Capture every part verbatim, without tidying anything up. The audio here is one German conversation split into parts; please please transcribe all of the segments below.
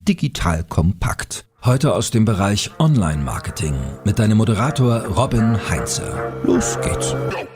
digital kompakt. Heute aus dem Bereich Online-Marketing mit deinem Moderator Robin Heinze. Los geht's.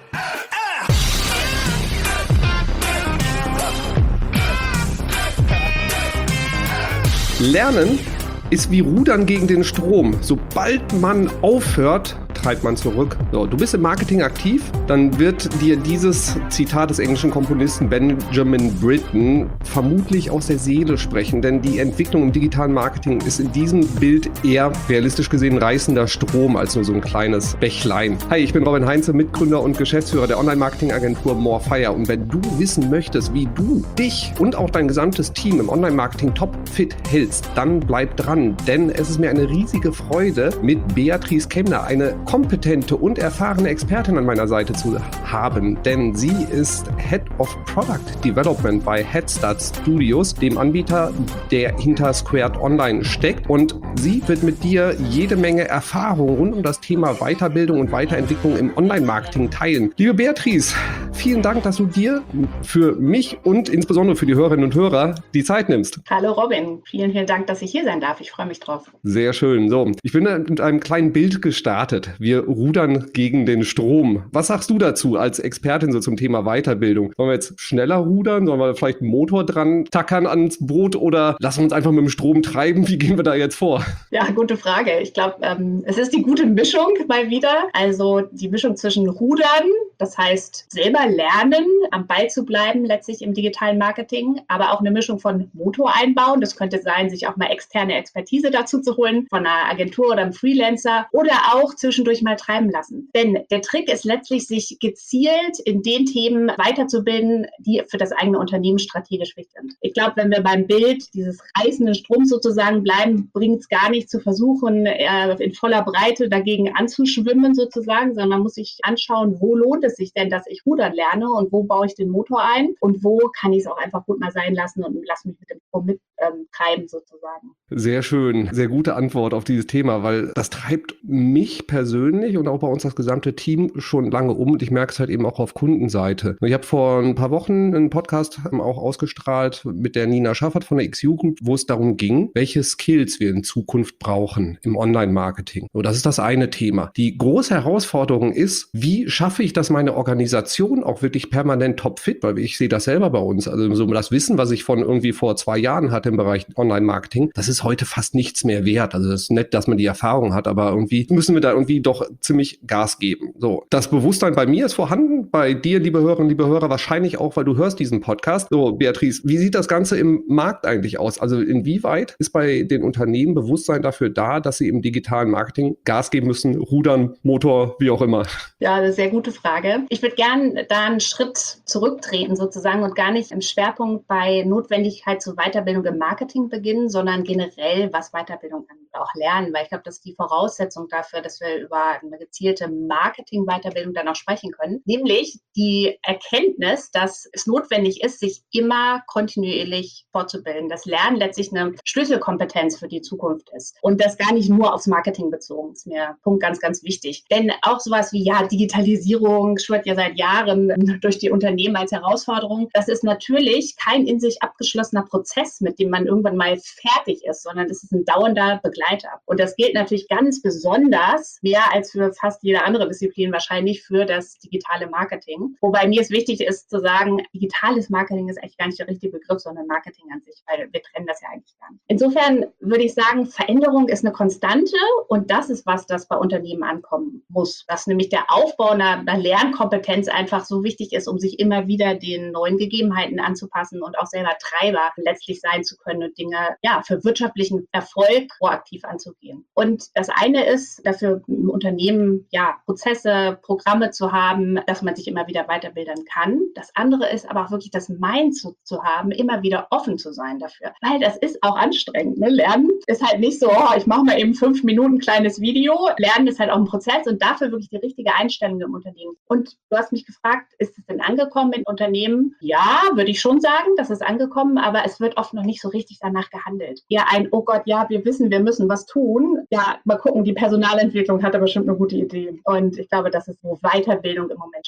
Lernen ist wie Rudern gegen den Strom. Sobald man aufhört, treibt man zurück. So, du bist im Marketing aktiv, dann wird dir dieses Zitat des englischen Komponisten Benjamin Britten vermutlich aus der Seele sprechen, denn die Entwicklung im digitalen Marketing ist in diesem Bild eher realistisch gesehen reißender Strom als nur so ein kleines Bächlein. Hi, ich bin Robin Heinze, Mitgründer und Geschäftsführer der Online-Marketing-Agentur Morefire, und wenn du wissen möchtest, wie du dich und auch dein gesamtes Team im Online-Marketing topfit hältst, dann bleib dran, denn es ist mir eine riesige Freude, mit Beatrice Kemner, eine kompetente und erfahrene Expertin an meiner Seite zu haben, denn sie ist Head of Product Development bei Headstart Studios, dem Anbieter, der hinter Squared Online steckt, und sie wird mit dir jede Menge Erfahrung rund um das Thema Weiterbildung und Weiterentwicklung im Online-Marketing teilen. Liebe Beatrice, vielen Dank, dass du dir für mich und insbesondere für die Hörerinnen und Hörer die Zeit nimmst. Hallo Robin, vielen, vielen Dank, dass ich hier sein darf. Ich freue mich drauf. Sehr schön. So, ich bin mit einem kleinen Bild gestartet. Wir rudern gegen den Strom. Was sagst du dazu als Expertin so zum Thema Weiterbildung? Sollen wir jetzt schneller rudern? Sollen wir vielleicht einen Motor dran tackern ans Boot oder lassen wir uns einfach mit dem Strom treiben? Wie gehen wir da jetzt vor? Ja, gute Frage. Ich glaube, ähm, es ist die gute Mischung mal wieder. Also die Mischung zwischen Rudern, das heißt selber lernen, am Ball zu bleiben, letztlich im digitalen Marketing, aber auch eine Mischung von Motor einbauen. Das könnte sein, sich auch mal externe Expertise dazu zu holen, von einer Agentur oder einem Freelancer, oder auch zwischendurch mal treiben lassen. Denn der Trick ist letztlich, sich gezielt in den Themen weiterzubilden, die für das eigene Unternehmen strategisch wichtig sind. Ich glaube, wenn wir beim Bild dieses reißenden Stroms sozusagen bleiben, bringt es gar nicht zu versuchen, in voller Breite dagegen anzuschwimmen sozusagen, sondern man muss sich anschauen, wo lohnt es sich denn, dass ich rudern lerne und wo baue ich den Motor ein und wo kann ich es auch einfach gut mal sein lassen und lass mich mit dem Strom mittreiben ähm, sozusagen. Sehr schön, sehr gute Antwort auf dieses Thema, weil das treibt mich persönlich und auch bei uns das gesamte Team schon lange um, und ich merke es halt eben auch auf Kundenseite. Ich habe vor ein paar Wochen einen Podcast auch ausgestrahlt mit der Nina Schaffert von der X U Group, wo es darum ging, welche Skills wir in Zukunft brauchen im Online-Marketing. So, das ist das eine Thema. Die große Herausforderung ist, wie schaffe ich, dass meine Organisation auch wirklich permanent topfit, weil ich sehe das selber bei uns. Also so das Wissen, was ich von irgendwie vor zwei Jahren hatte im Bereich Online-Marketing, das ist heute fast nichts mehr wert. Also es ist nett, dass man die Erfahrung hat, aber irgendwie müssen wir da irgendwie doch ziemlich Gas geben. So, das Bewusstsein bei mir ist vorhanden, bei dir, liebe Hörerinnen, liebe Hörer, wahrscheinlich auch, weil du hörst diesen Podcast. So, Beatrice, wie sieht das Ganze im Markt eigentlich aus? Also inwieweit ist bei den Unternehmen Bewusstsein dafür da, dass sie im digitalen Marketing Gas geben müssen, rudern, Motor, wie auch immer? Ja, eine sehr gute Frage. Ich würde gerne da einen Schritt zurücktreten sozusagen und gar nicht im Schwerpunkt bei Notwendigkeit zur Weiterbildung im Marketing beginnen, sondern generell, was Weiterbildung angeht, auch lernen, weil ich glaube, das ist die Voraussetzung dafür, dass wir über eine gezielte Marketing-Weiterbildung dann auch sprechen können. Nämlich die Erkenntnis, dass es notwendig ist, sich immer kontinuierlich fortzubilden. Das Lernen letztlich eine Schlüsselkompetenz für die Zukunft ist. Und das gar nicht nur aufs Marketing bezogen, ist mir Punkt ganz, ganz wichtig. Denn auch sowas wie, ja, Digitalisierung schwirrt ja seit Jahren durch die Unternehmen als Herausforderung. Das ist natürlich kein in sich abgeschlossener Prozess, mit dem man irgendwann mal fertig ist, sondern das ist ein dauernder Begleiter. Und das gilt natürlich ganz besonders, mehr als für fast jede andere Disziplin wahrscheinlich, für das digitale Marketing. Wobei mir es wichtig ist zu sagen, digitales Marketing ist eigentlich gar nicht der richtige Begriff, sondern Marketing an sich, weil wir trennen das ja eigentlich gar nicht. Insofern würde ich sagen, Veränderung ist eine Konstante, und das ist was, das bei Unternehmen ankommen muss. Dass nämlich der Aufbau einer, einer Lernkompetenz einfach so wichtig ist, um sich immer wieder den neuen Gegebenheiten anzupassen und auch selber Treiber letztlich sein zu können und Dinge ja für wirtschaftlichen Erfolg proaktiv anzugehen. Und das eine ist, dafür im Unternehmen ja Prozesse, Programme zu haben, dass man sich immer wieder weiterbilden kann. Das andere ist aber auch wirklich das Mind zu, zu haben, immer wieder offen zu sein dafür. Weil das ist auch anstrengend. Ne? Lernen ist halt nicht so, oh, ich mache mal eben fünf Minuten ein kleines Video. Lernen ist halt auch ein Prozess und dafür wirklich die richtige Einstellung im Unternehmen. Und du hast mich gefragt, ist es denn angekommen in Unternehmen? Ja, würde ich schon sagen, das ist angekommen, aber es wird oft noch nicht so richtig danach gehandelt. Eher ein, oh Gott, ja, wir wissen, wir müssen was tun. Ja, mal gucken, die Personalentwicklung hat aber bestimmt eine gute Idee. Und ich glaube, das ist, wo Weiterbildung im Moment steht.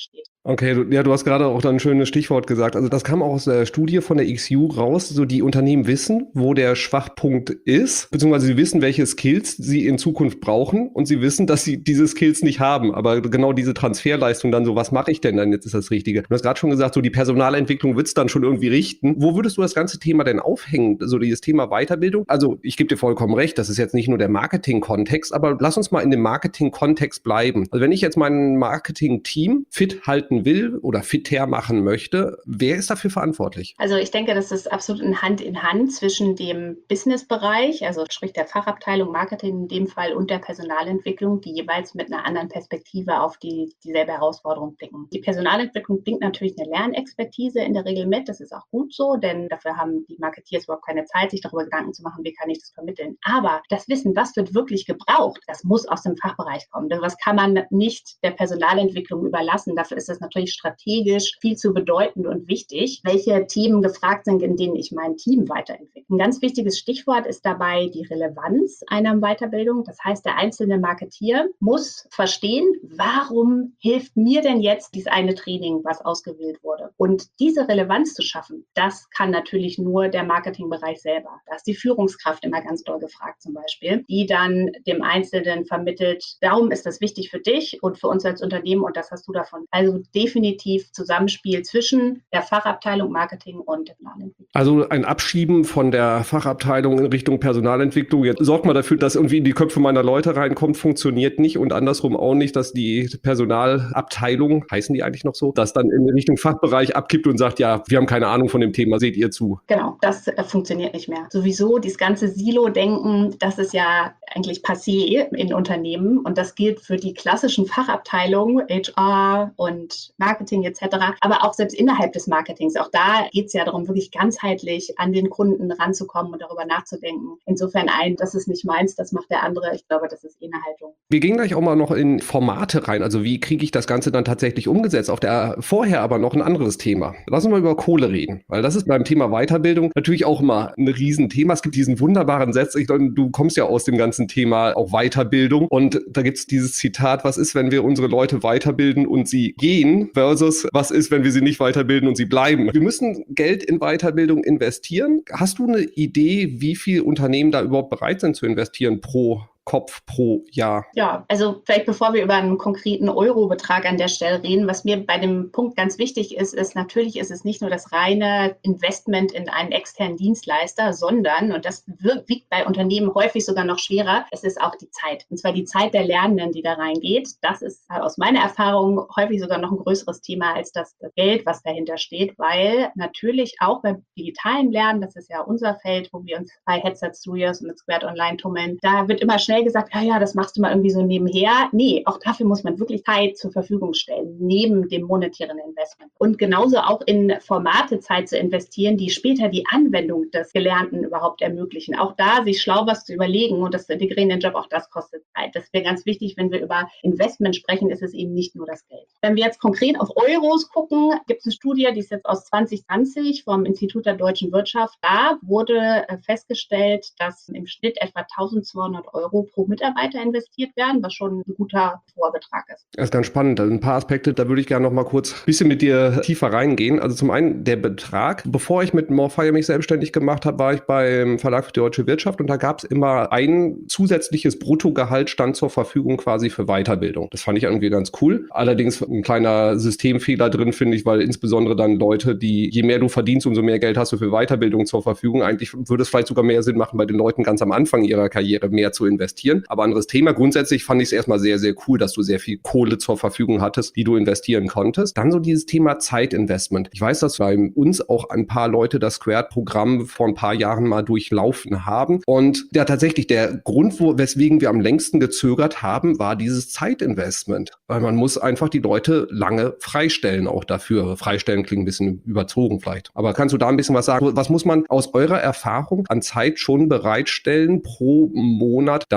Okay, du, ja, du hast gerade auch dann ein schönes Stichwort gesagt. Also das kam auch aus der Studie von der X U raus. So die Unternehmen wissen, wo der Schwachpunkt ist, beziehungsweise sie wissen, welche Skills sie in Zukunft brauchen und sie wissen, dass sie diese Skills nicht haben. Aber genau diese Transferleistung dann so, was mache ich denn dann jetzt ist das Richtige? Du hast gerade schon gesagt, so die Personalentwicklung wird's dann schon irgendwie richten. Wo würdest du das ganze Thema denn aufhängen? So dieses Thema Weiterbildung? Also ich gebe dir vollkommen recht, das ist jetzt nicht nur der Marketing-Kontext, aber lass uns mal in dem Marketing-Kontext bleiben. Also wenn ich jetzt mein Marketing-Team fit halten will oder fitter machen möchte, wer ist dafür verantwortlich? Also ich denke, das ist absolut ein Hand in Hand zwischen dem Business-Bereich, also sprich der Fachabteilung Marketing in dem Fall und der Personalentwicklung, die jeweils mit einer anderen Perspektive auf die dieselbe Herausforderung blicken. Die Personalentwicklung bringt natürlich eine Lernexpertise in der Regel mit, das ist auch gut so, denn dafür haben die Marketeers überhaupt keine Zeit, sich darüber Gedanken zu machen, wie kann ich das vermitteln. Aber das Wissen, was wird wirklich gebraucht, das muss aus dem Fachbereich kommen. Das kann man nicht der Personalentwicklung überlassen. Dafür ist das natürlich strategisch viel zu bedeutend und wichtig, welche Themen gefragt sind, in denen ich mein Team weiterentwickle. Ein ganz wichtiges Stichwort ist dabei die Relevanz einer Weiterbildung. Das heißt, der einzelne Marketeer muss verstehen, warum hilft mir denn jetzt dieses eine Training, was ausgewählt wurde. Und diese Relevanz zu schaffen, das kann natürlich nur der Marketingbereich selber. Da ist die Führungskraft immer ganz doll gefragt zum Beispiel, die dann dem Einzelnen vermittelt, darum ist das wichtig für dich und für uns als Unternehmen und das hast du davon. Also definitiv Zusammenspiel zwischen der Fachabteilung Marketing und der Personalentwicklung. Also ein Abschieben von der Fachabteilung in Richtung Personalentwicklung. Jetzt sorgt mal dafür, dass irgendwie in die Köpfe meiner Leute reinkommt, funktioniert nicht und andersrum auch nicht, dass die Personalabteilung, heißen die eigentlich noch so, das dann in Richtung Fachbereich abkippt und sagt, ja, wir haben keine Ahnung von dem Thema, seht ihr zu. Genau, das äh, funktioniert nicht mehr. Sowieso dieses ganze Silo-Denken, das ist ja eigentlich passé in Unternehmen und das gilt für die klassischen Fachabteilungen, H R und Marketing et cetera, aber auch selbst innerhalb des Marketings. Auch da geht es ja darum, wirklich ganzheitlich an den Kunden ranzukommen und darüber nachzudenken. Insofern ein, das ist nicht meins, das macht der andere. Ich glaube, das ist eh eine Haltung. Wir gehen gleich auch mal noch in Formate rein. Also wie kriege ich das Ganze dann tatsächlich umgesetzt? Auf der vorher aber noch ein anderes Thema. Lass uns mal über Kohle reden, weil das ist beim Thema Weiterbildung natürlich auch immer ein Riesenthema. Es gibt diesen wunderbaren Satz, ich glaube, du kommst ja aus dem ganzen Thema auch Weiterbildung und da gibt es dieses Zitat, was ist, wenn wir unsere Leute weiterbilden und sie gehen versus was ist, wenn wir sie nicht weiterbilden und sie bleiben. Wir müssen Geld in Weiterbildung investieren. Hast du eine Idee, wie viel Unternehmen da überhaupt bereit sind zu investieren pro Kopf pro Jahr? Ja, also vielleicht bevor wir über einen konkreten Eurobetrag an der Stelle reden, was mir bei dem Punkt ganz wichtig ist, ist natürlich ist es nicht nur das reine Investment in einen externen Dienstleister, sondern, und das wiegt bei Unternehmen häufig sogar noch schwerer, es ist auch die Zeit. Und zwar die Zeit der Lernenden, die da reingeht. Das ist aus meiner Erfahrung häufig sogar noch ein größeres Thema als das Geld, was dahinter steht, weil natürlich auch beim digitalen Lernen, das ist ja unser Feld, wo wir uns bei Headset Studios und mit Squared Online tummeln, da wird immer schnell gesagt, ja, ja, das machst du mal irgendwie so nebenher. Nee, auch dafür muss man wirklich Zeit zur Verfügung stellen, neben dem monetären Investment. Und genauso auch in Formate Zeit zu investieren, die später die Anwendung des Gelernten überhaupt ermöglichen. Auch da sich schlau was zu überlegen und das Integrieren in den Job, auch das kostet Zeit. Das wäre ganz wichtig, wenn wir über Investment sprechen, ist es eben nicht nur das Geld. Wenn wir jetzt konkret auf Euros gucken, gibt es eine Studie, die ist jetzt aus zwanzig zwanzig vom Institut der deutschen Wirtschaft. Da wurde festgestellt, dass im Schnitt etwa eintausendzweihundert Euro pro Mitarbeiter investiert werden, was schon ein guter Vorbetrag ist. Das ist ganz spannend. Also ein paar Aspekte, da würde ich gerne noch mal kurz ein bisschen mit dir tiefer reingehen. Also zum einen der Betrag. Bevor ich mit Morfire mich selbstständig gemacht habe, war ich beim Verlag für die deutsche Wirtschaft und da gab es immer ein zusätzliches Bruttogehalt stand zur Verfügung quasi für Weiterbildung. Das fand ich irgendwie ganz cool. Allerdings ein kleiner Systemfehler drin, finde ich, weil insbesondere dann Leute, die, je mehr du verdienst, umso mehr Geld hast du für Weiterbildung zur Verfügung. Eigentlich würde es vielleicht sogar mehr Sinn machen, bei den Leuten ganz am Anfang ihrer Karriere mehr zu investieren. Aber anderes Thema. Grundsätzlich fand ich es erstmal sehr, sehr cool, dass du sehr viel Kohle zur Verfügung hattest, die du investieren konntest. Dann so dieses Thema Zeitinvestment. Ich weiß, dass bei uns auch ein paar Leute das Squared-Programm vor ein paar Jahren mal durchlaufen haben. Und ja, tatsächlich der Grund, wo, weswegen wir am längsten gezögert haben, war dieses Zeitinvestment. Weil man muss einfach die Leute lange freistellen auch dafür. Freistellen klingt ein bisschen überzogen vielleicht. Aber kannst du da ein bisschen was sagen? Was muss man aus eurer Erfahrung an Zeit schon bereitstellen pro Monat, damit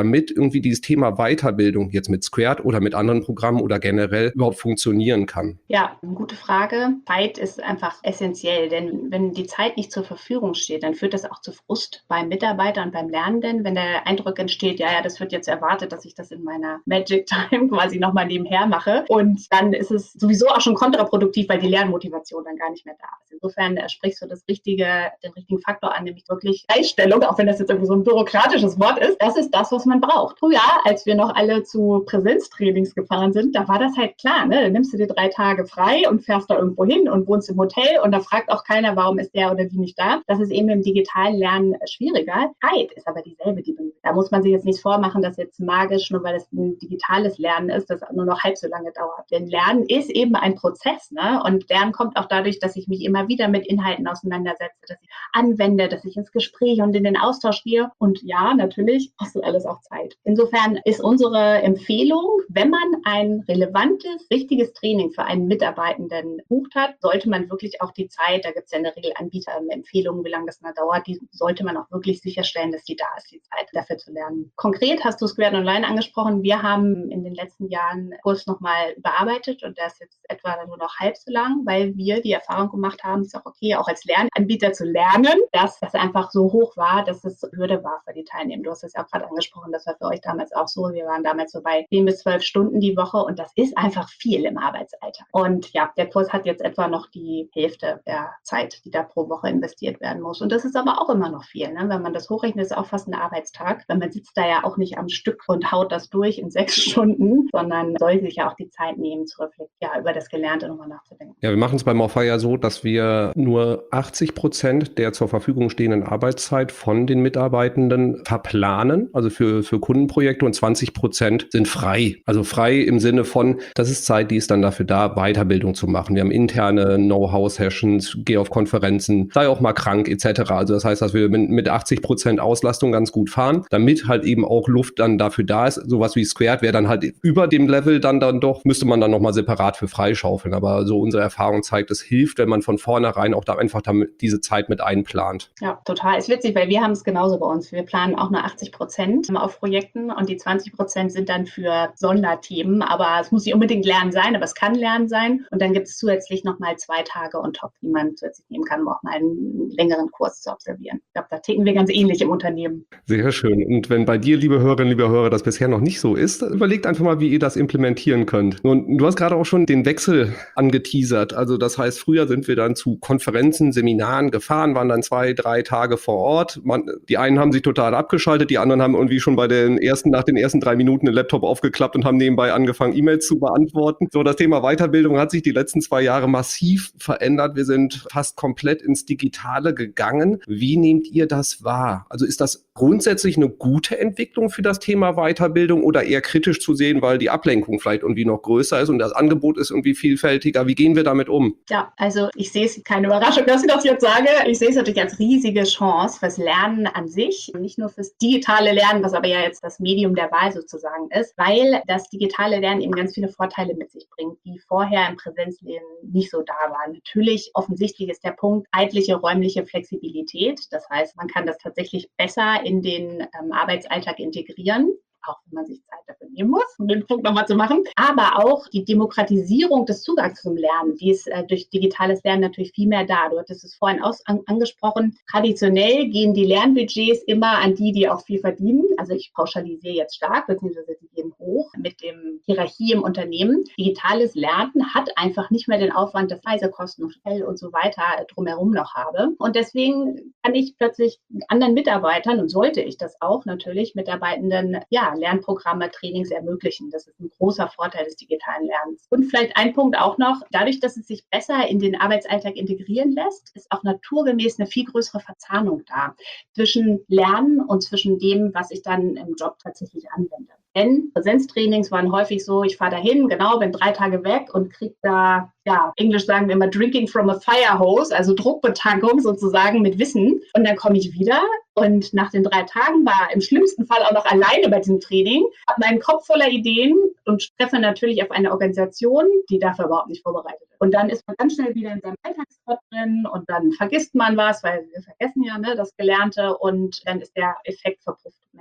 damit irgendwie dieses Thema Weiterbildung jetzt mit Squared oder mit anderen Programmen oder generell überhaupt funktionieren kann? Ja, eine gute Frage. Zeit ist einfach essentiell, denn wenn die Zeit nicht zur Verfügung steht, dann führt das auch zu Frust beim Mitarbeiter und beim Lernenden, wenn der Eindruck entsteht, ja, ja, das wird jetzt erwartet, dass ich das in meiner Magic Time quasi nochmal nebenher mache. Und dann ist es sowieso auch schon kontraproduktiv, weil die Lernmotivation dann gar nicht mehr da ist. Insofern äh, sprichst du das richtige, den richtigen Faktor an, nämlich wirklich Einstellung, auch wenn das jetzt irgendwie so ein bürokratisches Wort ist. Das ist das, was man braucht. Früher, als wir noch alle zu Präsenztrainings gefahren sind, da war das halt klar, ne? Dann nimmst du dir drei Tage frei und fährst da irgendwo hin und wohnst im Hotel und da fragt auch keiner, warum ist der oder die nicht da. Das ist eben im digitalen Lernen schwieriger. Zeit ist aber dieselbe, die benötigt. Da muss man sich jetzt nicht vormachen, dass jetzt magisch, nur weil es ein digitales Lernen ist, das nur noch halb so lange dauert. Denn Lernen ist eben ein Prozess, ne? Und Lernen kommt auch dadurch, dass ich mich immer wieder mit Inhalten auseinandersetze, dass ich anwende, dass ich ins Gespräch und in den Austausch gehe. Und ja, natürlich kostet alles auch Zeit. Insofern ist unsere Empfehlung, wenn man ein relevantes, wichtiges Training für einen Mitarbeitenden bucht hat, sollte man wirklich auch die Zeit, da gibt es ja in der Regel Anbieterempfehlungen, wie lange das mal dauert, die sollte man auch wirklich sicherstellen, dass die da ist, die Zeit dafür zu lernen. Konkret hast du Squared Online angesprochen. Wir haben in den letzten Jahren den Kurs nochmal bearbeitet und der ist jetzt etwa nur noch halb so lang, weil wir die Erfahrung gemacht haben, es ist auch okay, auch als Lernanbieter zu lernen, dass das einfach so hoch war, dass es Hürde war für die Teilnehmer. Du hast es ja auch gerade angesprochen, das war für euch damals auch so. Wir waren damals so bei zehn bis zwölf Stunden die Woche und das ist einfach viel im Arbeitsalltag. Und ja, der Kurs hat jetzt etwa noch die Hälfte der Zeit, die da pro Woche investiert werden muss. Und das ist aber auch immer noch viel, ne? Wenn man das hochrechnet, ist auch fast ein Arbeitstag, weil man sitzt da ja auch nicht am Stück und haut das durch in sechs Stunden, sondern soll sich ja auch die Zeit nehmen, zu reflektieren, ja, über das Gelernte nochmal nachzudenken. Ja, wir machen es beim Morfire so, dass wir nur achtzig Prozent der zur Verfügung stehenden Arbeitszeit von den Mitarbeitenden verplanen, also für, für Kundenprojekte, und zwanzig Prozent sind frei. Also frei im Sinne von, das ist Zeit, die ist dann dafür da, Weiterbildung zu machen. Wir haben interne Know-how-Sessions, gehe auf Konferenzen, sei auch mal krank et cetera. Also das heißt, dass wir mit, mit achtzig Prozent Auslastung ganz gut fahren, damit halt eben auch Luft dann dafür da ist. Sowas wie Squared wäre dann halt über dem Level dann, dann doch, müsste man dann nochmal separat für freischaufeln. Aber so unsere Erfahrung zeigt, es hilft, wenn man von vornherein auch da einfach damit diese Zeit mit einplant. Ja, total. Ist witzig, weil wir haben es genauso bei uns. Wir planen auch nur achtzig Prozent auf Projekten und die zwanzig Prozent sind dann für Sonderthemen. Aber es muss nicht unbedingt Lernen sein, aber es kann Lernen sein. Und dann gibt es zusätzlich nochmal zwei Tage on top, die man zusätzlich nehmen kann, um auch mal einen längeren Kurs zu absolvieren. Ich glaube, da ticken wir ganz ähnlich im Unternehmen. Sehr schön. Und wenn bei dir, liebe Hörerinnen, liebe Hörer, das bisher noch nicht so ist, überlegt einfach mal, wie ihr das implementieren könnt. Und du hast gerade auch schon den Wechsel angeteasert. Also das heißt, früher sind wir dann zu Konferenzen, Seminaren gefahren, waren dann zwei, drei Tage vor Ort. Man, die einen haben sich total abgeschaltet, die anderen haben irgendwie schon bei den ersten, nach den ersten drei Minuten den Laptop aufgeklappt und haben nebenbei angefangen, E-Mails zu beantworten. So, das Thema Weiterbildung hat sich die letzten zwei Jahre massiv verändert. Wir sind fast komplett ins Digitale gegangen. Wie nehmt ihr das wahr? Also ist das grundsätzlich eine gute Entwicklung für das Thema Weiterbildung oder eher kritisch zu sehen, weil die Ablenkung vielleicht irgendwie noch größer ist und das Angebot ist irgendwie vielfältiger? Wie gehen wir damit um? Ja, also ich sehe es, keine Überraschung, dass ich das jetzt sage, ich sehe es natürlich als riesige Chance fürs Lernen an sich, nicht nur fürs digitale Lernen, was aber ja jetzt das Medium der Wahl sozusagen ist, weil das digitale Lernen eben ganz viele Vorteile mit sich bringt, die vorher im Präsenzleben nicht so da waren. Natürlich, offensichtlich ist der Punkt zeitliche, räumliche Flexibilität. Das heißt, man kann das tatsächlich besser in den ähm, Arbeitsalltag integrieren, auch wenn man sich Zeit dafür nehmen muss, um den Punkt nochmal zu machen. Aber auch die Demokratisierung des Zugangs zum Lernen, die ist äh, durch digitales Lernen natürlich viel mehr da. Du hattest es vorhin aus, an, angesprochen. Traditionell gehen die Lernbudgets immer an die, die auch viel verdienen. Also ich pauschalisiere jetzt stark, beziehungsweise die gehen hoch mit dem Hierarchie im Unternehmen. Digitales Lernen hat einfach nicht mehr den Aufwand, dass Reisekosten, Hotel und so weiter drumherum noch habe. Und deswegen kann ich plötzlich anderen Mitarbeitern, und sollte ich das auch natürlich, Mitarbeitenden, ja, Lernprogramme, Trainings ermöglichen. Das ist ein großer Vorteil des digitalen Lernens. Und vielleicht ein Punkt auch noch, dadurch, dass es sich besser in den Arbeitsalltag integrieren lässt, ist auch naturgemäß eine viel größere Verzahnung da zwischen Lernen und zwischen dem, was ich dann im Job tatsächlich anwende. Denn Präsenztrainings waren häufig so, ich fahre dahin, genau, bin drei Tage weg und kriege da, ja, Englisch sagen wir immer drinking from a fire hose, also Druckbetankung sozusagen mit Wissen. Und dann komme ich wieder und nach den drei Tagen war im schlimmsten Fall auch noch alleine bei diesem Training, habe meinen Kopf voller Ideen und treffe natürlich auf eine Organisation, die dafür überhaupt nicht vorbereitet ist. Und dann ist man ganz schnell wieder in seinem Alltagstrott drin und dann vergisst man was, weil wir vergessen ja, ne, das Gelernte, und dann ist der Effekt verpufft im Endeffekt.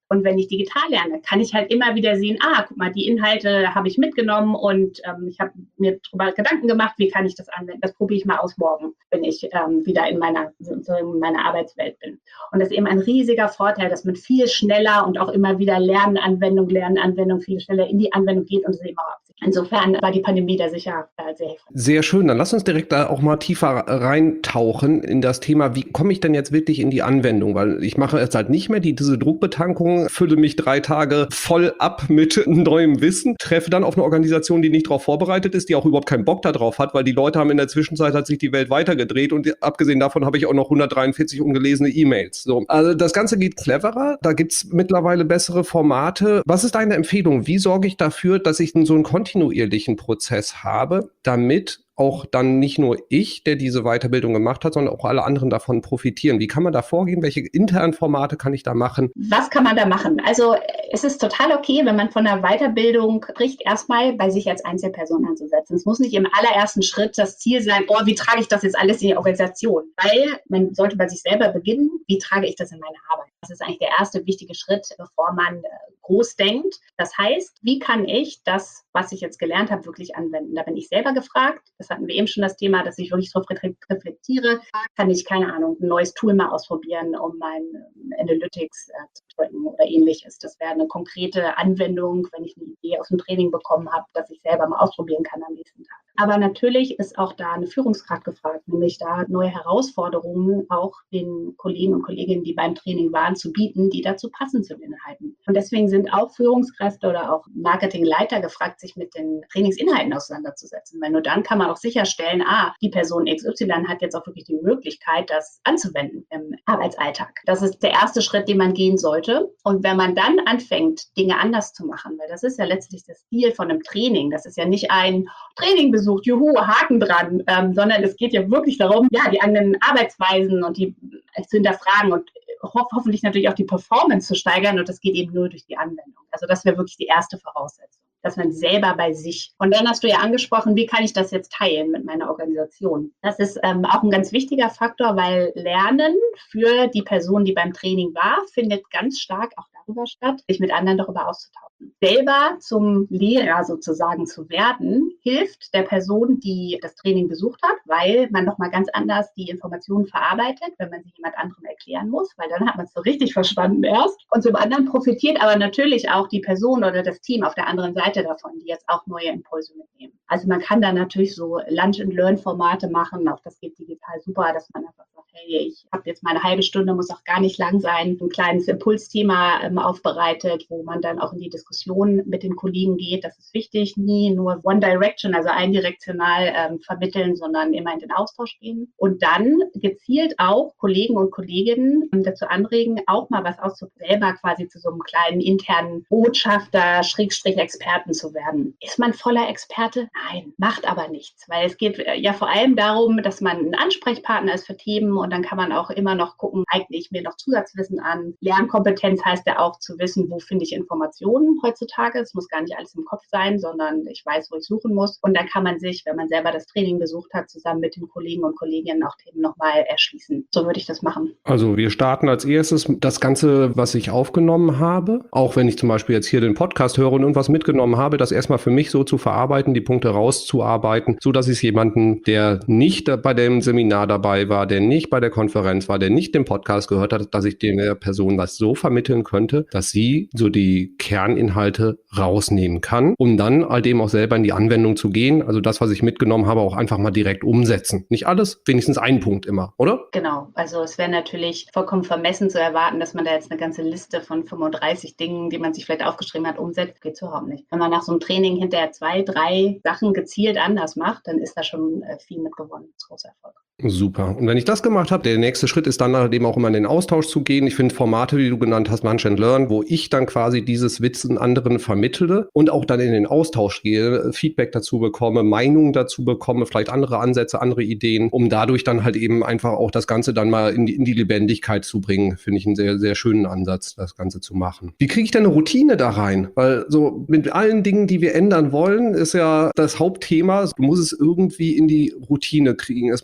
Und wenn ich digital lerne, kann ich halt immer wieder sehen, ah, guck mal, die Inhalte habe ich mitgenommen und ähm, ich habe mir darüber Gedanken gemacht, wie kann ich das anwenden. Das probiere ich mal aus morgen, wenn ich ähm, wieder in meiner, so in meiner Arbeitswelt bin. Und das ist eben ein riesiger Vorteil, dass man viel schneller und auch immer wieder Lernanwendung, Lernanwendung viel schneller in die Anwendung geht und es eben auch absichert. Insofern war die Pandemie da sicher äh, sehr hilfreich. Sehr schön. Dann lass uns direkt da auch mal tiefer reintauchen in das Thema, wie komme ich denn jetzt wirklich in die Anwendung? Weil ich mache jetzt halt nicht mehr die, diese Druckbetankung, fülle mich drei Tage voll ab mit neuem Wissen, treffe dann auf eine Organisation, die nicht darauf vorbereitet ist, die auch überhaupt keinen Bock darauf hat, weil die Leute haben in der Zwischenzeit hat sich die Welt weitergedreht und abgesehen davon habe ich auch noch hundertdreiundvierzig ungelesene E-Mails. So. Also das Ganze geht cleverer, da gibt's mittlerweile bessere Formate. Was ist deine Empfehlung? Wie sorge ich dafür, dass ich so einen kontinuierlichen Prozess habe, damit auch dann nicht nur ich, der diese Weiterbildung gemacht hat, sondern auch alle anderen davon profitieren. Wie kann man da vorgehen? Welche internen Formate kann ich da machen? Was kann man da machen? Also es ist total okay, wenn man von einer Weiterbildung spricht, erstmal bei sich als Einzelperson anzusetzen. Es muss nicht im allerersten Schritt das Ziel sein, oh, wie trage ich das jetzt alles in die Organisation? Weil man sollte bei sich selber beginnen, wie trage ich das in meine Arbeit? Das ist eigentlich der erste wichtige Schritt, bevor man groß denkt. Das heißt, wie kann ich das, was ich jetzt gelernt habe, wirklich anwenden? Da bin ich selber gefragt. Das hatten wir eben schon das Thema, dass ich wirklich darauf reflektiere. Kann ich, keine Ahnung, ein neues Tool mal ausprobieren, um mein Analytics äh, zu drücken oder ähnliches. Das wäre eine konkrete Anwendung, wenn ich eine Idee aus dem Training bekommen habe, dass ich selber mal ausprobieren kann am nächsten Tag. Aber natürlich ist auch da eine Führungskraft gefragt, nämlich da neue Herausforderungen auch den Kollegen und Kolleginnen, die beim Training waren, zu bieten, die dazu passen zu den Inhalten. Und deswegen sind auch Führungskräfte oder auch Marketingleiter gefragt, sich mit den Trainingsinhalten auseinanderzusetzen. Weil nur dann kann man auch sicherstellen, ah, die Person X Y hat jetzt auch wirklich die Möglichkeit, das anzuwenden im Arbeitsalltag. Das ist der erste Schritt, den man gehen sollte. Und wenn man dann anfängt, Dinge anders zu machen, weil das ist ja letztlich das Ziel von einem Training, das ist ja nicht ein Trainingbesuch, juhu, Haken dran, ähm, sondern es geht ja wirklich darum, ja, die eigenen Arbeitsweisen und die zu hinterfragen und ho- hoffentlich natürlich auch die Performance zu steigern und das geht eben nur durch die Anwendung. Also das wäre wirklich die erste Voraussetzung, dass man selber bei sich. Und dann hast du ja angesprochen, wie kann ich das jetzt teilen mit meiner Organisation? Das ist ähm, auch ein ganz wichtiger Faktor, weil Lernen für die Person, die beim Training war, findet ganz stark auch darüber statt, sich mit anderen darüber auszutauschen. Selber zum Lehrer sozusagen zu werden, hilft der Person, die das Training besucht hat, weil man nochmal ganz anders die Informationen verarbeitet, wenn man sie jemand anderem erklären muss, weil dann hat man es so richtig verstanden erst. Und zum anderen profitiert aber natürlich auch die Person oder das Team auf der anderen Seite davon, die jetzt auch neue Impulse mitnehmen. Also man kann da natürlich so Lunch-and-Learn-Formate machen, auch das geht digital super, dass man einfach sagt, hey, ich habe jetzt mal eine halbe Stunde, muss auch gar nicht lang sein, ein kleines Impulsthema ähm, aufbereitet, wo man dann auch in die Diskussion mit den Kollegen geht. Das ist wichtig, nie nur One Direction, also eindirektional ähm, vermitteln, sondern immer in den Austausch gehen. Und dann gezielt auch Kollegen und Kolleginnen ähm, dazu anregen, auch mal was auszuprobieren, selber quasi zu so einem kleinen internen Botschafter, Schrägstrich Experten zu werden. Ist man voller Experte? Nein, macht aber nichts, weil es geht ja vor allem darum, dass man ein Ansprechpartner ist für Themen und dann kann man auch immer noch gucken, eigne ich mir noch Zusatzwissen an. Lernkompetenz heißt ja auch zu wissen, wo finde ich Informationen heutzutage. Es muss gar nicht alles im Kopf sein, sondern ich weiß, wo ich suchen muss. Und dann kann man sich, wenn man selber das Training besucht hat, zusammen mit den Kollegen und Kolleginnen auch Themen nochmal erschließen. So würde ich das machen. Also wir starten als erstes das Ganze, was ich aufgenommen habe, auch wenn ich zum Beispiel jetzt hier den Podcast höre und irgendwas mitgenommen habe, das erstmal für mich so zu verarbeiten, die Punkte rauszuarbeiten, so dass ich jemanden, der nicht bei dem Seminar dabei war, der nicht bei der Konferenz war, der nicht den Podcast gehört hat, dass ich der Person das so vermitteln könnte, dass sie so die Kerninhalte rausnehmen kann, um dann halt eben auch selber in die Anwendung zu gehen. Also das, was ich mitgenommen habe, auch einfach mal direkt umsetzen. Nicht alles, wenigstens einen Punkt immer, oder? Genau. Also es wäre natürlich vollkommen vermessen zu erwarten, dass man da jetzt eine ganze Liste von fünfunddreißig Dingen, die man sich vielleicht aufgeschrieben hat, umsetzt. Geht überhaupt nicht. Wenn man nach so einem Training hinterher zwei, drei Sachen gezielt anders macht, dann ist da schon viel mit gewonnen. Das ist großer Erfolg. Super. Und wenn ich das gemacht habe, der nächste Schritt ist dann halt eben auch immer in den Austausch zu gehen. Ich finde Formate, wie du genannt hast, Lunch and Learn, wo ich dann quasi dieses Wissen anderen vermittle und auch dann in den Austausch gehe, Feedback dazu bekomme, Meinungen dazu bekomme, vielleicht andere Ansätze, andere Ideen, um dadurch dann halt eben einfach auch das Ganze dann mal in die, in die Lebendigkeit zu bringen. Finde ich einen sehr, sehr schönen Ansatz, das Ganze zu machen. Wie kriege ich denn eine Routine da rein? Weil so mit allen Dingen, die wir ändern wollen, ist ja das Hauptthema, du musst es irgendwie in die Routine kriegen. Es muss Ritual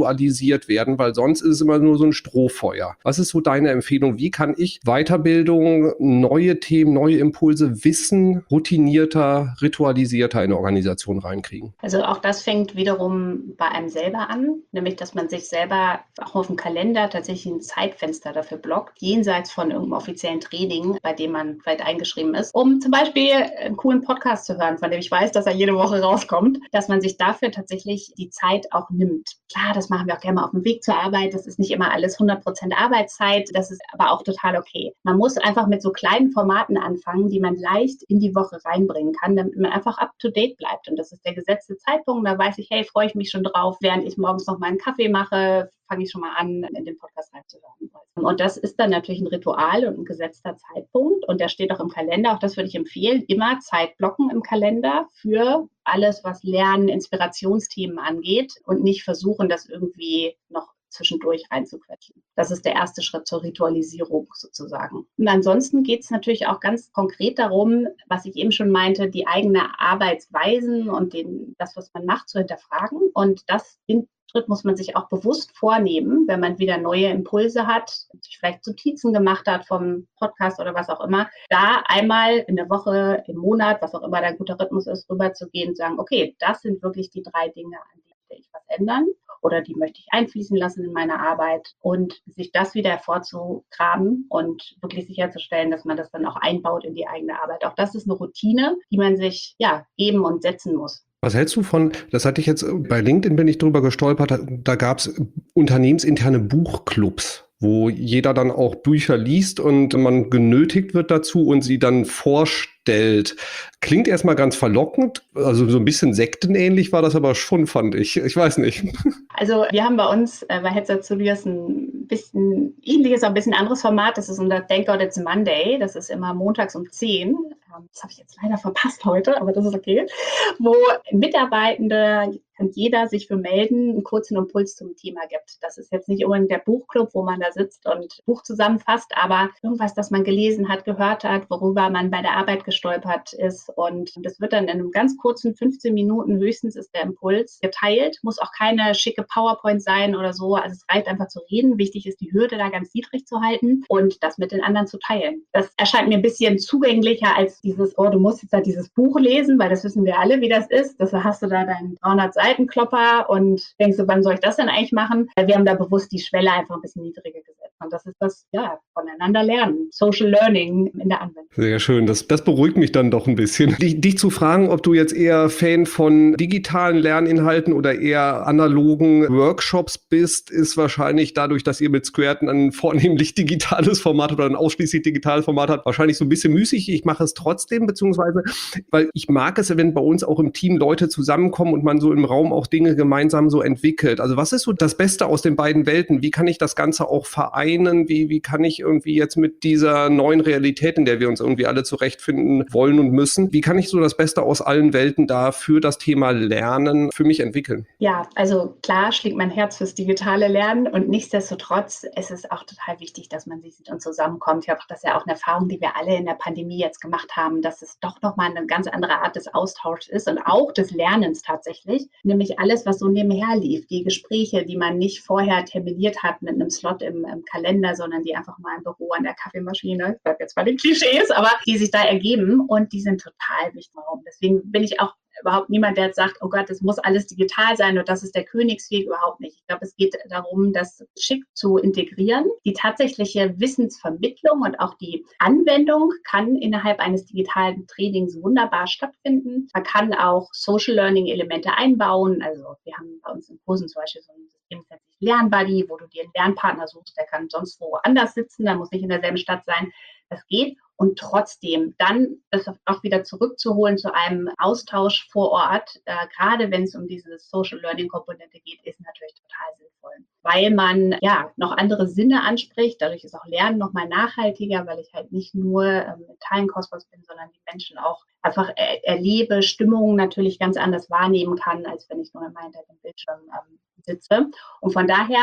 ritualisiert werden, weil sonst ist es immer nur so ein Strohfeuer. Was ist so deine Empfehlung? Wie kann ich Weiterbildung, neue Themen, neue Impulse, Wissen routinierter, ritualisierter in eine Organisation reinkriegen? Also auch das fängt wiederum bei einem selber an, nämlich dass man sich selber auch auf dem Kalender tatsächlich ein Zeitfenster dafür blockt, jenseits von irgendeinem offiziellen Training, bei dem man vielleicht eingeschrieben ist, um zum Beispiel einen coolen Podcast zu hören, von dem ich weiß, dass er jede Woche rauskommt, dass man sich dafür tatsächlich die Zeit auch nimmt. Klar, das machen wir auch gerne mal auf dem Weg zur Arbeit. Das ist nicht immer alles hundert Prozent Arbeitszeit. Das ist aber auch total okay. Man muss einfach mit so kleinen Formaten anfangen, die man leicht in die Woche reinbringen kann, damit man einfach up to date bleibt. Und das ist der gesetzte Zeitpunkt. Da weiß ich, hey, freue ich mich schon drauf, während ich morgens noch mal einen Kaffee mache, fange ich schon mal an, in den Podcast reinzuhören. Und das ist dann natürlich ein Ritual und ein gesetzter Zeitpunkt. Und der steht auch im Kalender. Auch das würde ich empfehlen. Immer Zeit blocken im Kalender für alles, was Lernen, Inspirationsthemen angeht und nicht versuchen, das irgendwie noch zwischendurch reinzuquetschen. Das ist der erste Schritt zur Ritualisierung sozusagen. Und ansonsten geht es natürlich auch ganz konkret darum, was ich eben schon meinte, die eigene Arbeitsweisen und den, das, was man macht, zu hinterfragen. Und das in Schritt muss man sich auch bewusst vornehmen, wenn man wieder neue Impulse hat, sich vielleicht Notizen gemacht hat vom Podcast oder was auch immer, da einmal in der Woche, im Monat, was auch immer der gute Rhythmus ist, rüberzugehen und sagen, okay, das sind wirklich die drei Dinge, an denen will ich was ändern oder die möchte ich einfließen lassen in meine Arbeit und sich das wieder hervorzugraben und wirklich sicherzustellen, dass man das dann auch einbaut in die eigene Arbeit. Auch das ist eine Routine, die man sich ja geben und setzen muss. Was hältst du von, das hatte ich jetzt, bei LinkedIn bin ich drüber gestolpert, da, da gab es unternehmensinterne Buchclubs, wo jeder dann auch Bücher liest und man genötigt wird dazu und sie dann vorstellt. Klingt erstmal ganz verlockend, also so ein bisschen sektenähnlich war das aber schon, fand ich. Ich weiß nicht. Also wir haben bei uns äh, bei Heads Up Studios ein bisschen ähnliches, aber ein bisschen anderes Format. Das ist unser Thank God It's Monday. Das ist immer montags um zehn. Das habe ich jetzt leider verpasst heute, aber das ist okay. Wo Mitarbeitende, kann jeder sich für melden, einen kurzen Impuls zum Thema gibt. Das ist jetzt nicht unbedingt der Buchclub, wo man da sitzt und Buch zusammenfasst, aber irgendwas, das man gelesen hat, gehört hat, worüber man bei der Arbeit gestolpert ist. Und das wird dann in einem ganz kurzen fünfzehn Minuten höchstens ist der Impuls geteilt. Muss auch keine schicke PowerPoint sein oder so. Also es reicht einfach zu reden. Wichtig ist, die Hürde da ganz niedrig zu halten und das mit den anderen zu teilen. Das erscheint mir ein bisschen zugänglicher als dieses, oh, du musst jetzt halt dieses Buch lesen, weil das wissen wir alle, wie das ist. Das hast du da deinen dreihundert Seitenklopper und denkst du, wann soll ich das denn eigentlich machen? Wir haben da bewusst die Schwelle einfach ein bisschen niedriger gesetzt. Und das ist das, ja, voneinander lernen. Social Learning in der Anwendung. Sehr schön. Das, das beruhigt mich dann doch ein bisschen. Dich, dich zu fragen, ob du jetzt eher Fan von digitalen Lerninhalten oder eher analogen Workshops bist, ist wahrscheinlich dadurch, dass ihr mit Squareton ein vornehmlich digitales Format oder ein ausschließlich digitales Format habt, wahrscheinlich so ein bisschen müßig. Ich mache es trotzdem, beziehungsweise, weil ich mag es, wenn bei uns auch im Team Leute zusammenkommen und man so im Raum auch Dinge gemeinsam so entwickelt. Also was ist so das Beste aus den beiden Welten? Wie kann ich das Ganze auch vereinen? Wie, wie kann ich irgendwie jetzt mit dieser neuen Realität, in der wir uns irgendwie alle zurechtfinden wollen und müssen, wie kann ich so das Beste aus allen Welten da für das Thema Lernen für mich entwickeln? Ja, also klar schlägt mein Herz fürs digitale Lernen und nichtsdestotrotz ist es auch total wichtig, dass man sich sieht und zusammenkommt. Ich glaube, das ist ja auch eine Erfahrung, die wir alle in der Pandemie jetzt gemacht haben, dass es doch nochmal eine ganz andere Art des Austauschs ist und auch des Lernens tatsächlich, nämlich alles, was so nebenher lief, die Gespräche, die man nicht vorher terminiert hat mit einem Slot im, im Kalender, sondern die einfach mal im Büro an der Kaffeemaschine, ich bleib jetzt bei den Klischees, aber die sich da ergeben und die sind total wichtig. Deswegen bin ich auch überhaupt niemand, der jetzt sagt, oh Gott, es muss alles digital sein und das ist der Königsweg, überhaupt nicht. Ich glaube, es geht darum, das schick zu integrieren. Die tatsächliche Wissensvermittlung und auch die Anwendung kann innerhalb eines digitalen Trainings wunderbar stattfinden. Man kann auch Social Learning Elemente einbauen. Also wir haben bei uns in Kursen zum Beispiel so ein System, das nennt sich Lernbuddy, wo du dir einen Lernpartner suchst, der kann sonst wo anders sitzen, der muss nicht in derselben Stadt sein. Das geht. Und trotzdem dann das auch wieder zurückzuholen zu einem Austausch vor Ort, äh, gerade wenn es um diese Social Learning Komponente geht, ist natürlich total sinnvoll. Weil man ja noch andere Sinne anspricht, dadurch ist auch Lernen nochmal nachhaltiger, weil ich halt nicht nur ähm, mit Teilenkosmos bin, sondern die Menschen auch einfach er- erlebe, Stimmungen natürlich ganz anders wahrnehmen kann, als wenn ich nur immer hinter dem Bildschirm ähm, sitze. Und von daher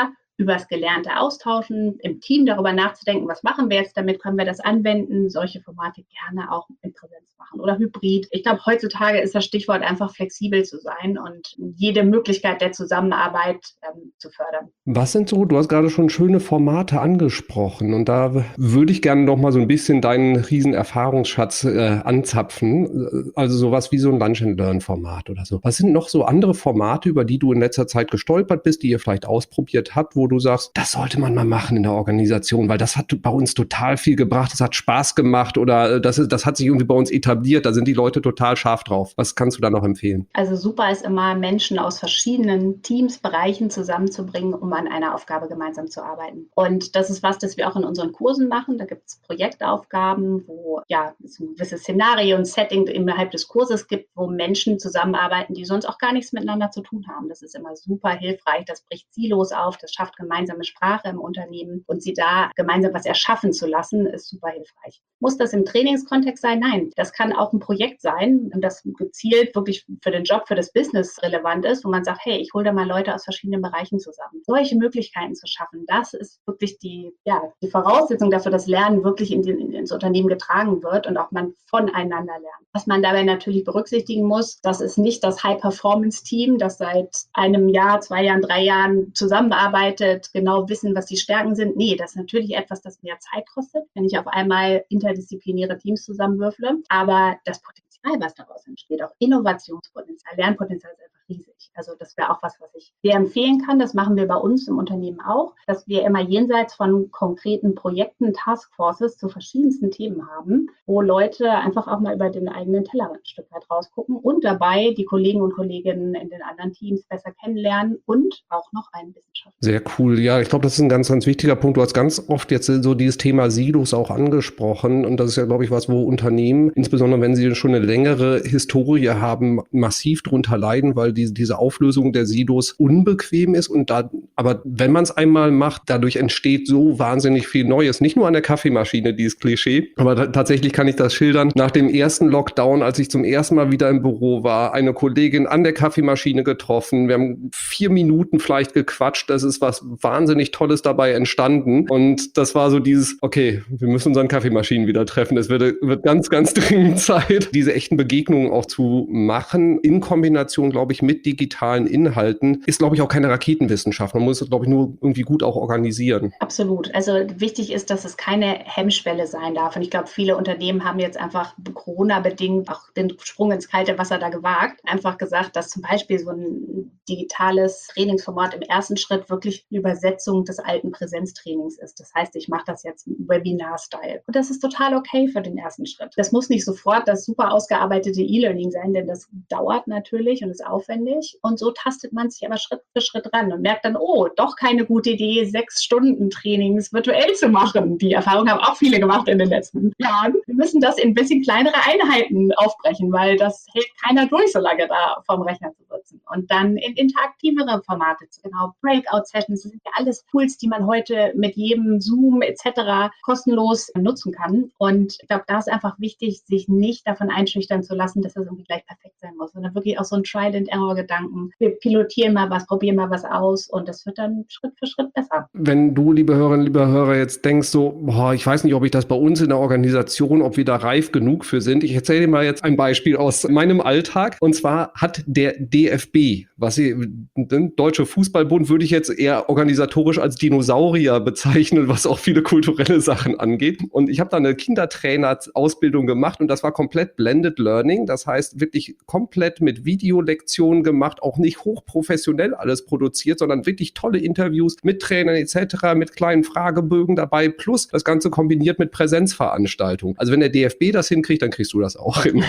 übers Gelernte austauschen, im Team darüber nachzudenken, was machen wir jetzt damit, können wir das anwenden, solche Formate gerne auch in Präsenz machen oder hybrid. Ich glaube, heutzutage ist das Stichwort einfach flexibel zu sein und jede Möglichkeit der Zusammenarbeit ähm, zu fördern. Was sind so, du hast gerade schon schöne Formate angesprochen und da würde ich gerne noch mal so ein bisschen deinen riesen Erfahrungsschatz äh, anzapfen, also sowas wie so ein Lunch-and-Learn-Format oder so. Was sind noch so andere Formate, über die du in letzter Zeit gestolpert bist, die ihr vielleicht ausprobiert habt, wo du sagst, das sollte man mal machen in der Organisation, weil das hat bei uns total viel gebracht, das hat Spaß gemacht oder das, ist, das hat sich irgendwie bei uns etabliert, da sind die Leute total scharf drauf. Was kannst du da noch empfehlen? Also super ist immer, Menschen aus verschiedenen Teams, Bereichen zusammenzubringen, um an einer Aufgabe gemeinsam zu arbeiten. Und das ist was, das wir auch in unseren Kursen machen. Da gibt es Projektaufgaben, wo ja es ein gewisses Szenario und Setting innerhalb des Kurses gibt, wo Menschen zusammenarbeiten, die sonst auch gar nichts miteinander zu tun haben. Das ist immer super hilfreich. Das bricht Silos auf, das schafft gemeinsame Sprache im Unternehmen und sie da gemeinsam was erschaffen zu lassen, ist super hilfreich. Muss das im Trainingskontext sein? Nein. Das kann auch ein Projekt sein, das gezielt wirklich für den Job, für das Business relevant ist, wo man sagt, hey, ich hole da mal Leute aus verschiedenen Bereichen zusammen. Solche Möglichkeiten zu schaffen, das ist wirklich die, ja, die Voraussetzung dafür, dass Lernen wirklich in den, in, ins Unternehmen getragen wird und auch man voneinander lernt. Was man dabei natürlich berücksichtigen muss, das ist nicht das High-Performance-Team, das seit einem Jahr, zwei Jahren, drei Jahren zusammenarbeitet, genau wissen, was die Stärken sind. Nee, das ist natürlich etwas, das mehr Zeit kostet, wenn ich auf einmal interdisziplinäre Teams zusammenwürfle. Aber das Potenzial, was daraus entsteht, auch Innovationspotenzial, Lernpotenzial ist einfach riesig. Also das wäre auch was, was ich sehr empfehlen kann. Das machen wir bei uns im Unternehmen auch, dass wir immer jenseits von konkreten Projekten, Taskforces zu verschiedensten Themen haben, wo Leute einfach auch mal über den eigenen Tellerrand ein Stück weit rausgucken und dabei die Kollegen und Kolleginnen in den anderen Teams besser kennenlernen und auch noch einen Wissenschaftler. Sehr cool. Ja, ich glaube, das ist ein ganz, ganz wichtiger Punkt. Du hast ganz oft jetzt so dieses Thema Silos auch angesprochen und das ist ja, glaube ich, was, wo Unternehmen, insbesondere wenn sie schon eine längere Historie haben, massiv drunter leiden, weil die, diese Auflösung der Silos unbequem ist und da, aber wenn man es einmal macht, dadurch entsteht so wahnsinnig viel Neues. Nicht nur an der Kaffeemaschine, dieses Klischee, aber da, tatsächlich kann ich das schildern. Nach dem ersten Lockdown, als ich zum ersten Mal wieder im Büro war, eine Kollegin an der Kaffeemaschine getroffen. Wir haben vier Minuten vielleicht gequatscht. Das ist was wahnsinnig Tolles dabei entstanden. Und das war so dieses, okay, wir müssen unseren Kaffeemaschinen wieder treffen. Es wird, wird ganz, ganz dringend Zeit, diese echten Begegnungen auch zu machen. In Kombination, glaube ich, mit digitalen Inhalten ist, glaube ich, auch keine Raketenwissenschaft. Man muss es, glaube ich, nur irgendwie gut auch organisieren. Absolut. Also wichtig ist, dass es keine Hemmschwelle sein darf. Und ich glaube, viele Unternehmen haben jetzt einfach Corona-bedingt auch den Sprung ins kalte Wasser da gewagt. Einfach gesagt, dass zum Beispiel so ein digitales Trainingsformat im ersten Schritt wirklich eine Übersetzung des alten Präsenztrainings ist. Das heißt, ich mache das jetzt im Webinar-Style. Und das ist total okay für den ersten Schritt. Das muss nicht sofort das super ausgearbeitete E-Learning sein, denn das dauert natürlich und ist aufwendig. Und so tastet man sich aber Schritt für Schritt ran und merkt dann, oh, doch keine gute Idee, sechs Stunden Trainings virtuell zu machen. Die Erfahrung haben auch viele gemacht in den letzten Jahren. Wir müssen das in ein bisschen kleinere Einheiten aufbrechen, weil das hält keiner durch, so lange da vorm Rechner zu sitzen. Und dann in interaktivere Formate, genau, Breakout-Sessions, das sind ja alles Tools, die man heute mit jedem Zoom et cetera kostenlos nutzen kann. Und ich glaube, da ist einfach wichtig, sich nicht davon einschüchtern zu lassen, dass das irgendwie gleich perfekt sein muss, sondern wirklich auch so ein Trial-and-Error-Gedanken. Wir pilotieren mal was, probieren mal was aus und das wird dann Schritt für Schritt besser. Wenn du, liebe Hörerinnen, liebe Hörer, jetzt denkst so, boah, ich weiß nicht, ob ich das bei uns in der Organisation, ob wir da reif genug für sind. Ich erzähle dir mal jetzt ein Beispiel aus meinem Alltag. Und zwar hat der D F B, was sie, der Deutsche Fußballbund, würde ich jetzt eher organisatorisch als Dinosaurier bezeichnen, was auch viele kulturelle Sachen angeht. Und ich habe da eine Kindertrainer-Ausbildung gemacht und das war komplett Blended Learning. Das heißt wirklich komplett mit Videolektionen gemacht, auch nicht hochprofessionell alles produziert, sondern wirklich tolle Interviews mit Trainern et cetera, mit kleinen Fragebögen dabei, plus das Ganze kombiniert mit Präsenzveranstaltungen. Also wenn der D F B das hinkriegt, dann kriegst du das auch hin.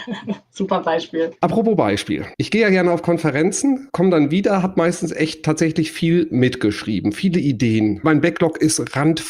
Super Beispiel. Apropos Beispiel. Ich gehe ja gerne auf Konferenzen, komme dann wieder, habe meistens echt tatsächlich viel mitgeschrieben, viele Ideen. Mein Backlog ist randvoll.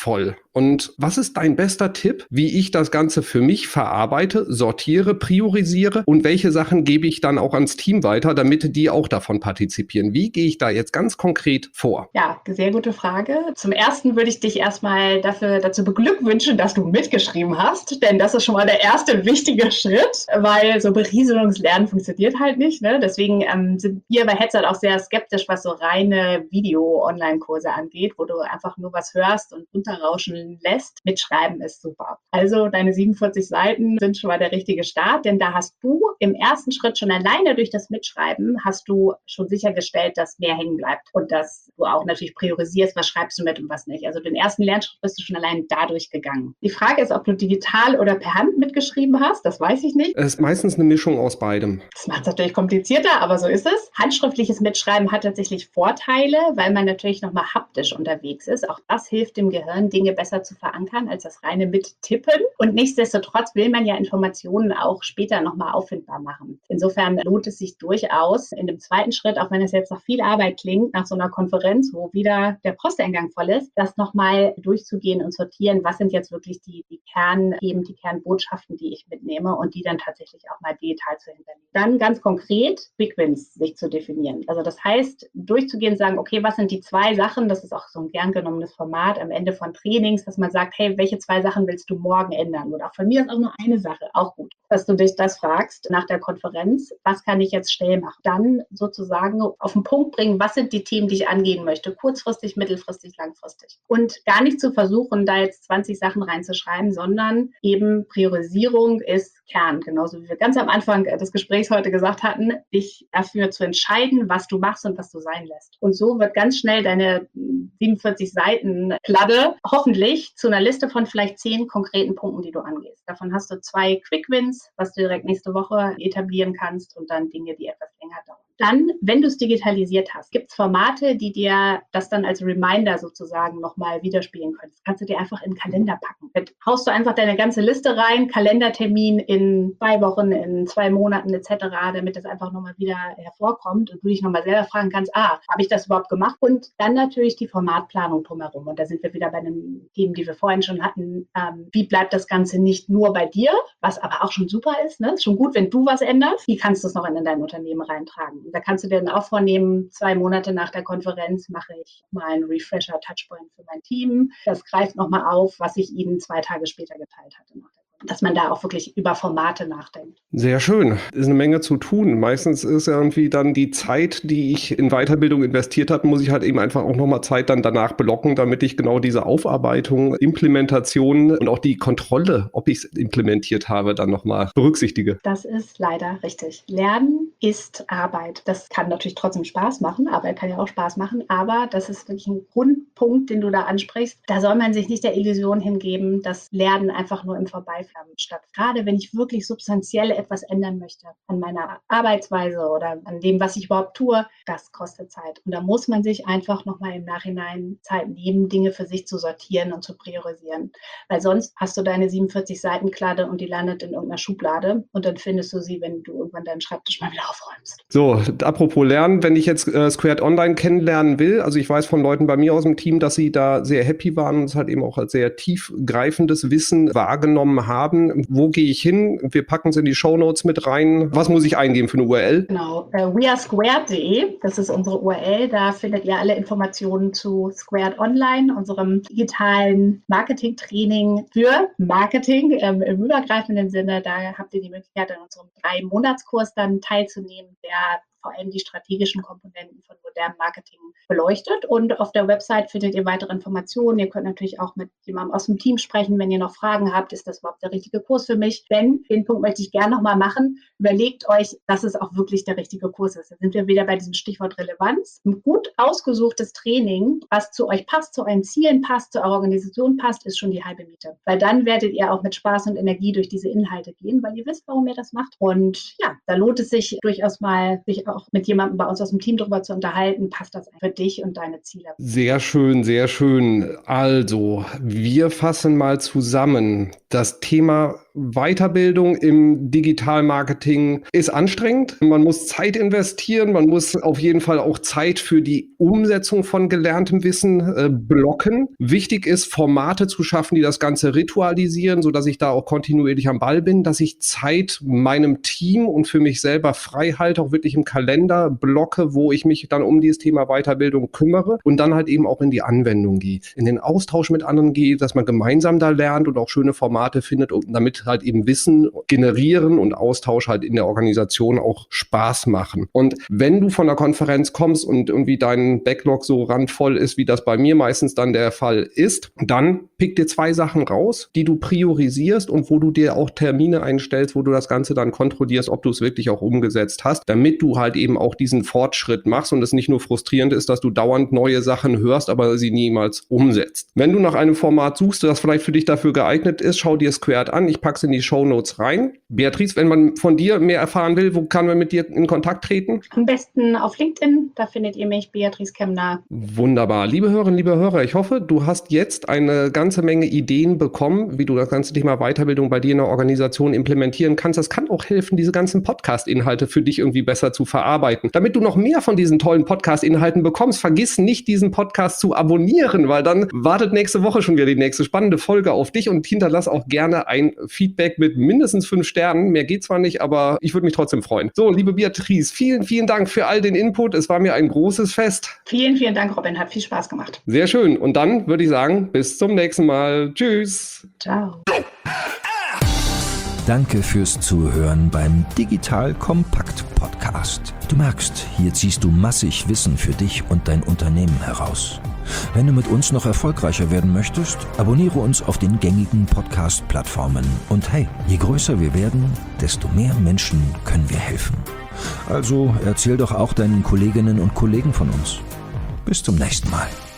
Und was ist dein bester Tipp, wie ich das Ganze für mich verarbeite, sortiere, priorisiere und welche Sachen gebe ich dann auch ans Team weiter, damit die auch davon partizipieren? Wie gehe ich da jetzt ganz konkret vor? Ja, sehr gute Frage. Zum Ersten würde ich dich erstmal dafür, dazu beglückwünschen, dass du mitgeschrieben hast, denn das ist schon mal der erste wichtige Schritt, weil so Berieselungslernen funktioniert halt nicht. Ne? Deswegen ähm, sind wir bei Headset auch sehr skeptisch, was so reine Video-Online-Kurse angeht, wo du einfach nur was hörst und runterrauschen lässt. Mitschreiben ist super. Also deine siebenundvierzig Seiten sind schon mal der richtige Start, denn da hast du im ersten Schritt schon alleine durch das Mitschreiben hast du schon sichergestellt, dass mehr hängen bleibt und dass du auch natürlich priorisierst, was schreibst du mit und was nicht. Also den ersten Lernschritt bist du schon allein dadurch gegangen. Die Frage ist, ob du digital oder per Hand mitgeschrieben hast, das weiß ich nicht. Es ist meistens eine Mischung aus beidem. Das macht es natürlich komplizierter, aber so ist es. Handschriftliches Mitschreiben hat tatsächlich Vorteile, weil man natürlich nochmal haptisch unterwegs ist. Auch das hilft dem Gehirn, Dinge besser zu verankern, als das reine Mittippen. Und nichtsdestotrotz will man ja Informationen auch später nochmal auffindbar machen. Insofern lohnt es sich durchaus in dem zweiten Schritt, auch wenn es jetzt noch viel Arbeit klingt, nach so einer Konferenz, wo wieder der Posteingang voll ist, das nochmal durchzugehen und sortieren, was sind jetzt wirklich die, die Kernthemen, die Kernbotschaften, die ich mitnehme und die dann tatsächlich auch mal digital zu hinterlegen. Dann ganz konkret Big Wins sich zu definieren. Also das heißt, durchzugehen, sagen, okay, was sind die zwei Sachen, das ist auch so ein gern genommenes Format am Ende von Trainings, dass man sagt, hey, welche zwei Sachen willst du morgen ändern? Oder auch von mir ist auch nur eine Sache, auch gut, dass du dich das fragst nach der Konferenz, was kann ich jetzt schnell machen? Dann sozusagen auf den Punkt bringen, was sind die Themen, die ich angehen möchte, kurzfristig, mittelfristig, langfristig. Und gar nicht zu versuchen, da jetzt zwanzig Sachen reinzuschreiben, sondern eben Priorisierung ist Kern, genauso wie wir ganz am Anfang des Gesprächs heute gesagt hatten, dich dafür zu entscheiden, was du machst und was du sein lässt. Und so wird ganz schnell deine siebenundvierzig Seiten Kladde hoffentlich zu einer Liste von vielleicht zehn konkreten Punkten, die du angehst. Davon hast du zwei Quick Wins, was du direkt nächste Woche etablieren kannst und dann Dinge, die etwas länger dauern. Dann, wenn du es digitalisiert hast, gibt es Formate, die dir das dann als Reminder sozusagen nochmal widerspiegeln können. Das kannst du dir einfach in den Kalender packen. Da haust du einfach deine ganze Liste rein, Kalendertermin in zwei Wochen, in zwei Monaten et cetera, damit das einfach nochmal wieder hervorkommt und du dich nochmal selber fragen kannst, ah, habe ich das überhaupt gemacht? Und dann natürlich die Formatplanung drumherum. Und da sind wir wieder bei den Themen, die wir vorhin schon hatten. Ähm, wie bleibt das Ganze nicht nur bei dir, was aber auch schon super ist, ne? Ist schon gut, wenn du was änderst. Wie kannst du es noch in dein Unternehmen reintragen? Da kannst du dir dann auch vornehmen, zwei Monate nach der Konferenz mache ich mal einen Refresher-Touchpoint für mein Team. Das greift nochmal auf, was ich ihnen zwei Tage später geteilt hatte. Dass man da auch wirklich über Formate nachdenkt. Sehr schön. Ist eine Menge zu tun. Meistens ist ja irgendwie dann die Zeit, die ich in Weiterbildung investiert habe, muss ich halt eben einfach auch nochmal Zeit dann danach blocken, damit ich genau diese Aufarbeitung, Implementation und auch die Kontrolle, ob ich es implementiert habe, dann nochmal berücksichtige. Das ist leider richtig. Lernen ist Arbeit. Das kann natürlich trotzdem Spaß machen. Arbeit kann ja auch Spaß machen, aber das ist wirklich ein Grundpunkt, den du da ansprichst. Da soll man sich nicht der Illusion hingeben, dass Lernen einfach nur im Vorbeifliegen statt. Gerade wenn ich wirklich substanziell etwas ändern möchte an meiner Arbeitsweise oder an dem, was ich überhaupt tue, das kostet Zeit. Und da muss man sich einfach nochmal im Nachhinein Zeit nehmen, Dinge für sich zu sortieren und zu priorisieren. Weil sonst hast du deine siebenundvierzig Seiten Kladde und die landet in irgendeiner Schublade und dann findest du sie, wenn du irgendwann deinen Schreibtisch mal wieder aufräumst. So, apropos Lernen, wenn ich jetzt äh, Squared Online kennenlernen will, also ich weiß von Leuten bei mir aus dem Team, dass sie da sehr happy waren und es halt eben auch als sehr tiefgreifendes Wissen wahrgenommen haben. Haben. Wo gehe ich hin? Wir packen es in die Shownotes mit rein. Was muss ich eingeben für eine U R L? Genau, äh, wearesquared punkt de, das ist unsere U R L. Da findet ihr alle Informationen zu Squared Online, unserem digitalen Marketing-Training für Marketing ähm, im übergreifenden Sinne. Da habt ihr die Möglichkeit, an unserem drei Monatskurs dann teilzunehmen, der vor allem die strategischen Komponenten von modernem Marketing beleuchtet. Und auf der Website findet ihr weitere Informationen. Ihr könnt natürlich auch mit jemandem aus dem Team sprechen, wenn ihr noch Fragen habt. Ist das überhaupt der richtige Kurs für mich? Denn, den Punkt möchte ich gerne nochmal machen, überlegt euch, dass es auch wirklich der richtige Kurs ist. Da sind wir wieder bei diesem Stichwort Relevanz. Ein gut ausgesuchtes Training, was zu euch passt, zu euren Zielen passt, zu eurer Organisation passt, ist schon die halbe Miete. Weil dann werdet ihr auch mit Spaß und Energie durch diese Inhalte gehen, weil ihr wisst, warum ihr das macht. Und ja, da lohnt es sich durchaus mal, sich auch mit jemandem bei uns aus dem Team darüber zu unterhalten, passt das für dich und deine Ziele. Sehr schön, sehr schön. Also, wir fassen mal zusammen. Das Thema Weiterbildung im Digitalmarketing ist anstrengend. Man muss Zeit investieren, man muss auf jeden Fall auch Zeit für die Umsetzung von gelerntem Wissen äh, blocken. Wichtig ist, Formate zu schaffen, die das Ganze ritualisieren, sodass ich da auch kontinuierlich am Ball bin, dass ich Zeit meinem Team und für mich selber frei halte, auch wirklich im Kalender blocke, wo ich mich dann um dieses Thema Weiterbildung kümmere und dann halt eben auch in die Anwendung gehe, in den Austausch mit anderen gehe, dass man gemeinsam da lernt und auch schöne Formate findet, und damit halt eben Wissen generieren und Austausch halt in der Organisation auch Spaß machen. Und wenn du von der Konferenz kommst und irgendwie dein Backlog so randvoll ist, wie das bei mir meistens dann der Fall ist, dann pick dir zwei Sachen raus, die du priorisierst und wo du dir auch Termine einstellst, wo du das Ganze dann kontrollierst, ob du es wirklich auch umgesetzt hast, damit du halt eben auch diesen Fortschritt machst und es nicht nur frustrierend ist, dass du dauernd neue Sachen hörst, aber sie niemals umsetzt. Wenn du nach einem Format suchst, das vielleicht für dich dafür geeignet ist, schau dir Squared an. Ich packe es in die Shownotes rein. Beatrice, wenn man von dir mehr erfahren will, wo kann man mit dir in Kontakt treten? Am besten auf LinkedIn, da findet ihr mich, Beatrice Kemner. Wunderbar. Liebe Hörerinnen, liebe Hörer, ich hoffe, du hast jetzt eine ganze Menge Ideen bekommen, wie du das ganze Thema Weiterbildung bei dir in der Organisation implementieren kannst. Das kann auch helfen, diese ganzen Podcast-Inhalte für dich irgendwie besser zu verarbeiten. Damit du noch mehr von diesen tollen Podcast-Inhalten bekommst, vergiss nicht, diesen Podcast zu abonnieren, weil dann wartet nächste Woche schon wieder die nächste spannende Folge auf dich, und hinterlass auch gerne ein Feedback mit mindestens fünf Sternen. Mehr geht zwar nicht, aber ich würde mich trotzdem freuen. So, liebe Beatrice, vielen, vielen Dank für all den Input. Es war mir ein großes Fest. Vielen, vielen Dank, Robin. Hat viel Spaß gemacht. Sehr schön. Und dann würde ich sagen, bis zum nächsten Mal. Tschüss. Ciao. Danke fürs Zuhören beim Digital Kompakt Podcast. Du merkst, hier ziehst du massig Wissen für dich und dein Unternehmen heraus. Wenn du mit uns noch erfolgreicher werden möchtest, abonniere uns auf den gängigen Podcast-Plattformen. Und hey, je größer wir werden, desto mehr Menschen können wir helfen. Also erzähl doch auch deinen Kolleginnen und Kollegen von uns. Bis zum nächsten Mal.